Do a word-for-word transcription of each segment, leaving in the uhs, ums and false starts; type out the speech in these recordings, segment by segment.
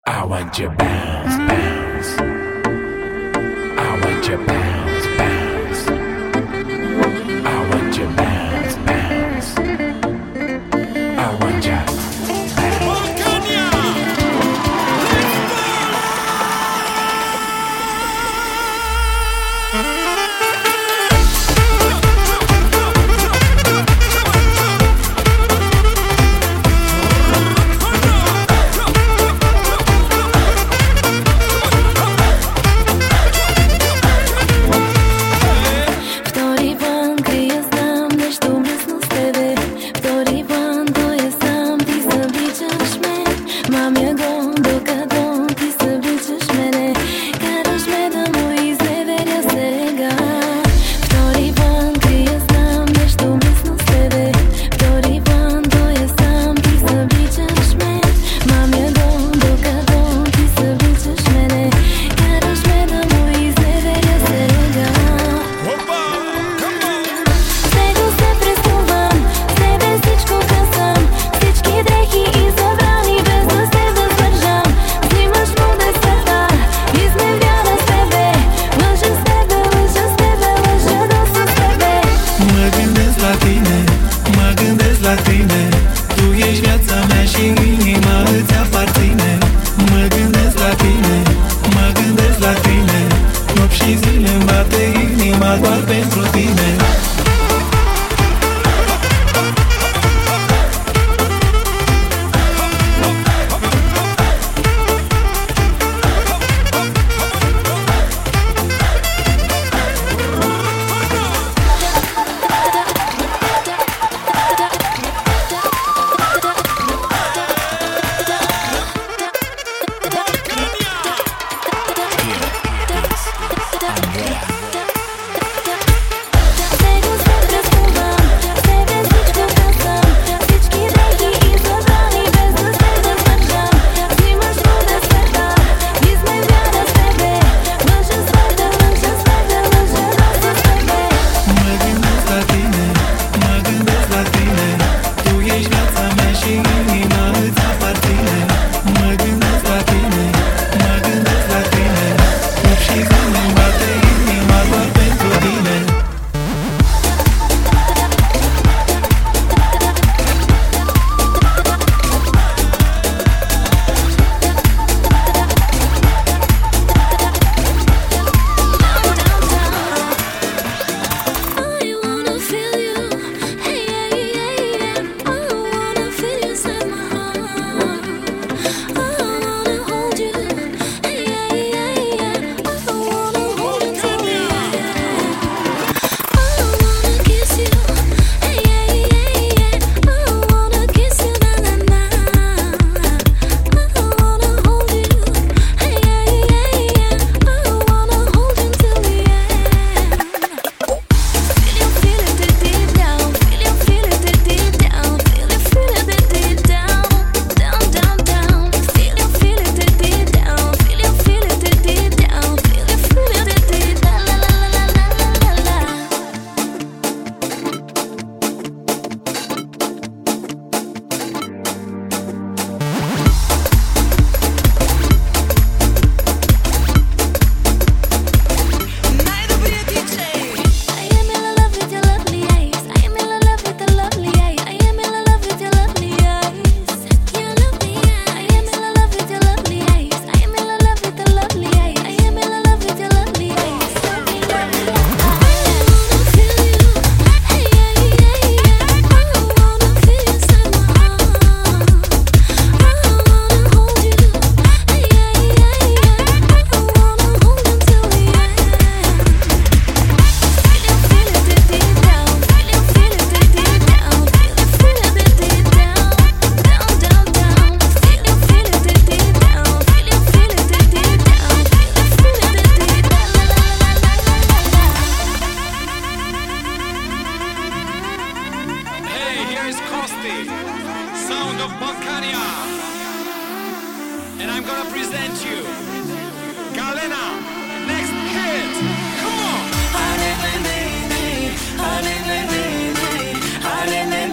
I want you bounce, bounce. I want you bounce, bounce. I want you bounce, bounce. I want you bounce.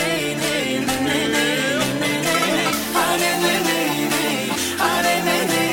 Hare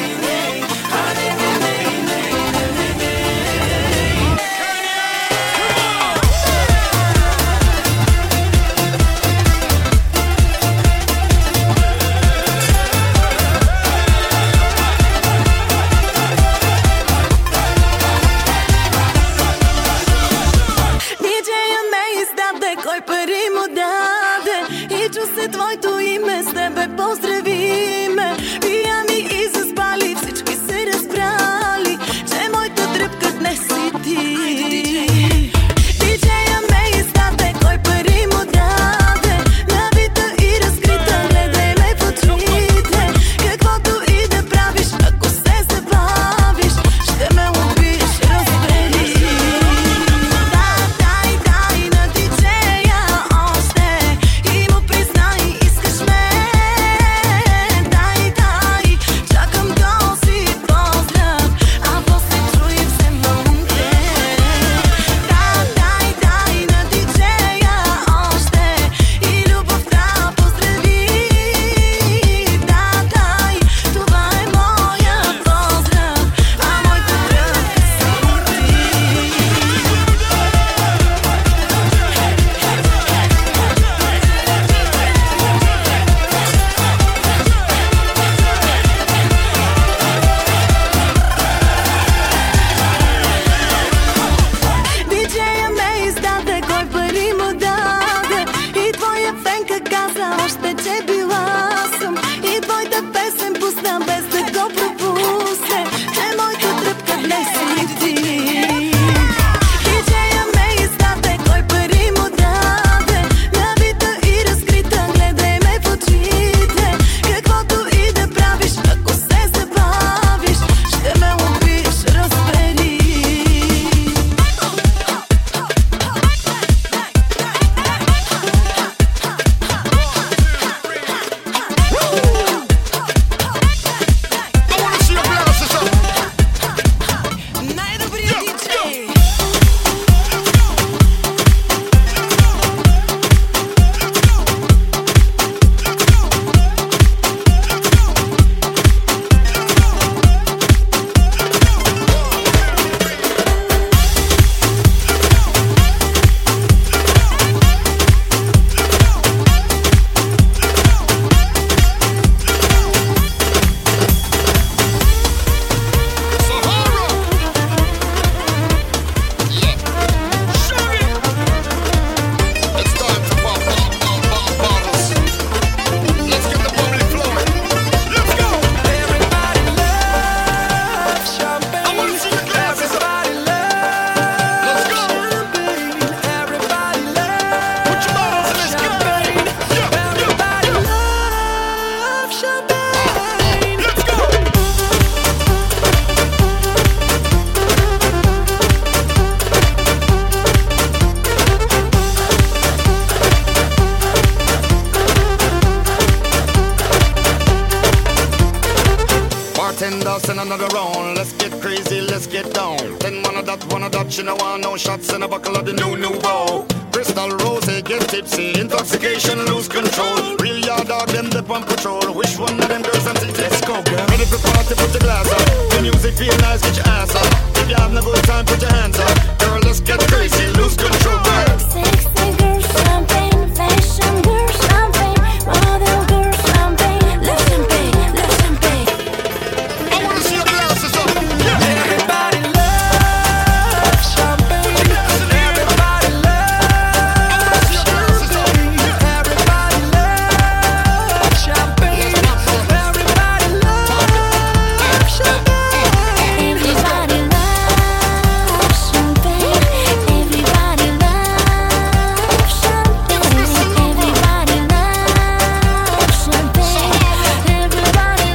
bartender, send another round. Let's get crazy, let's get down. Ten one of that, one of that, you know I no shots in a buckle of the new nouveau. Crystal rose, get tipsy, intoxication, lose control. Real yard dog, them dip on patrol. Which one of them girls and titties? Let's go, girl. Ready for party, put your glass up. The music feel nice, get your ass up. If you have no good time, put your hands up. Girl, let's get crazy, lose control, girl. Sexy girl, champagne, fashion girl, champagne, model girl, champagne, love champagne, love champagne. I wanna see your glasses up. Yeah. Everybody loves champagne. Everybody loves champagne. Everybody loves champagne. Everybody loves champagne. Everybody loves champagne. Everybody loves champagne. Everybody loves champagne. Everybody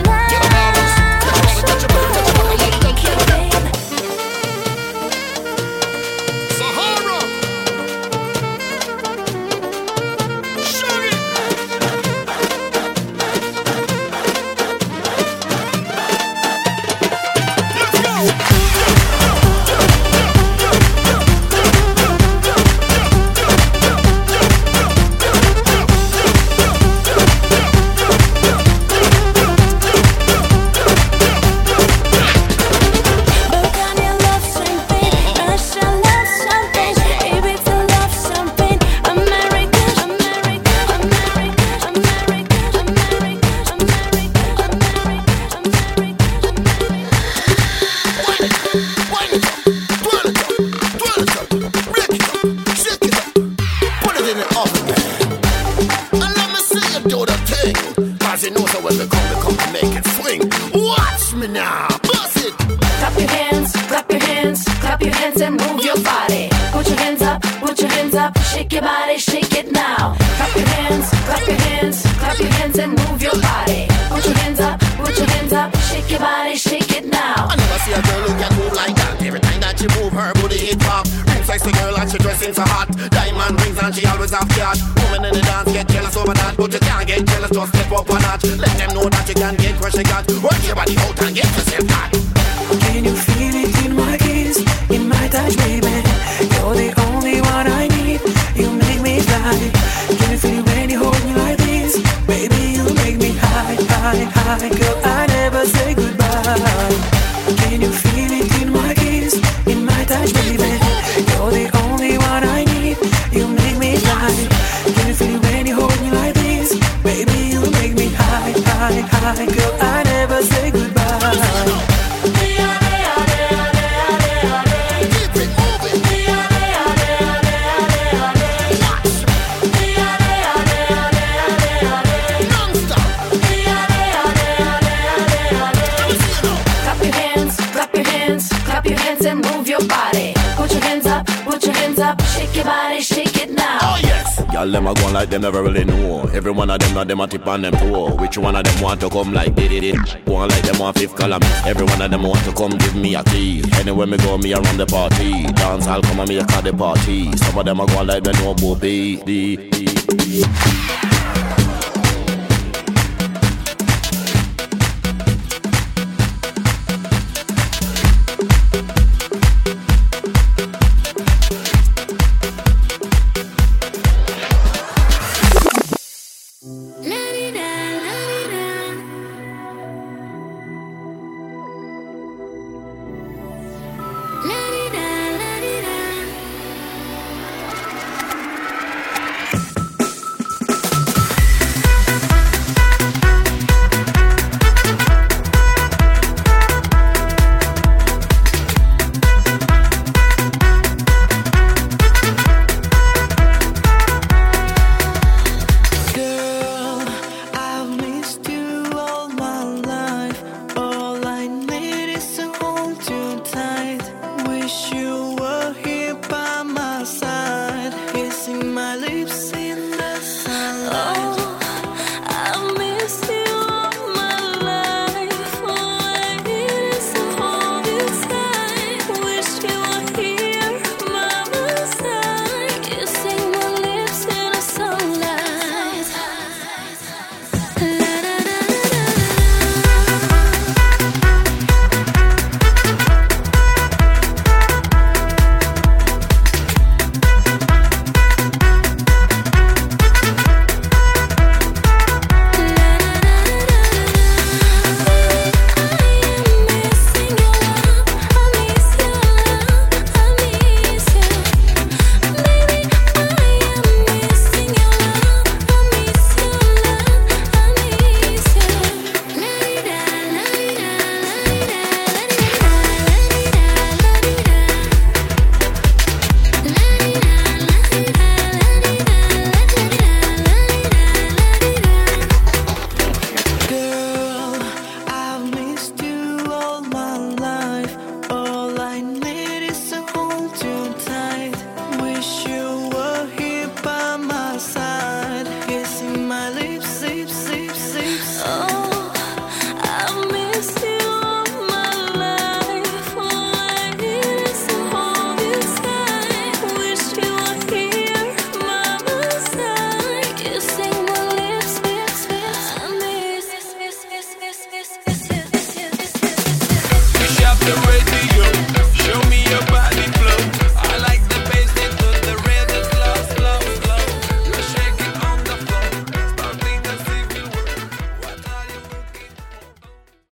loves champagne. Sahara. Shaggy. Let's go. Bulgaria loves champagne, Russia loves champagne, Ibiza loves champagne, America, America, America, America, America, America, Put it in the oven, man. And let me see you do the thing. Cause you know so when we come, we come to make it swing. Watch me now. Bust it. Clap your hands, clap your hands, clap your hands and move your body. Put your hands up, put your hands up, shake your body, shake it now. Clap your hands, clap your hands, clap your hands and move your body. Put your hands up, put your hands up, shake your body, shake it now. I never see a girl who can move like that. Every time that she move, her booty hit pop. Rings like the girl and she dressing so hot. Diamond rings and she always have cash. Women in the dance get jealous over that, but you can't get jealous, just step up a notch. Let them know that you can get what she got. Work your body out and get yourself hot. Can you feel it in my kiss, in my touch, baby? You're the only one I need. You make me fly. Can you feel it when you hold me like this? Baby, you make me high, high, high. Girl, I never say goodbye. Can you feel it in my kiss, in my touch, baby? You're the only one I need. You make me fly. Can you feel it when you hold me like this? Baby, you make me high, high, high. Girl, I never say goodbye. Keep it moving. Non-stop. Clap your hands, clap your hands, clap your hands and move your body. Put your hands up, put your hands up, shake your body, shake it now. Oh yes. Y'all them a go like them never really know. Every one of them not them a tip on them toe. Which one of them want to come like did it? One like them on fifth column. Every one of them want to come give me a key. Anywhere me go, me around the party. Dance, I'll come and me a call the party. Some of them a go like they know Bobby.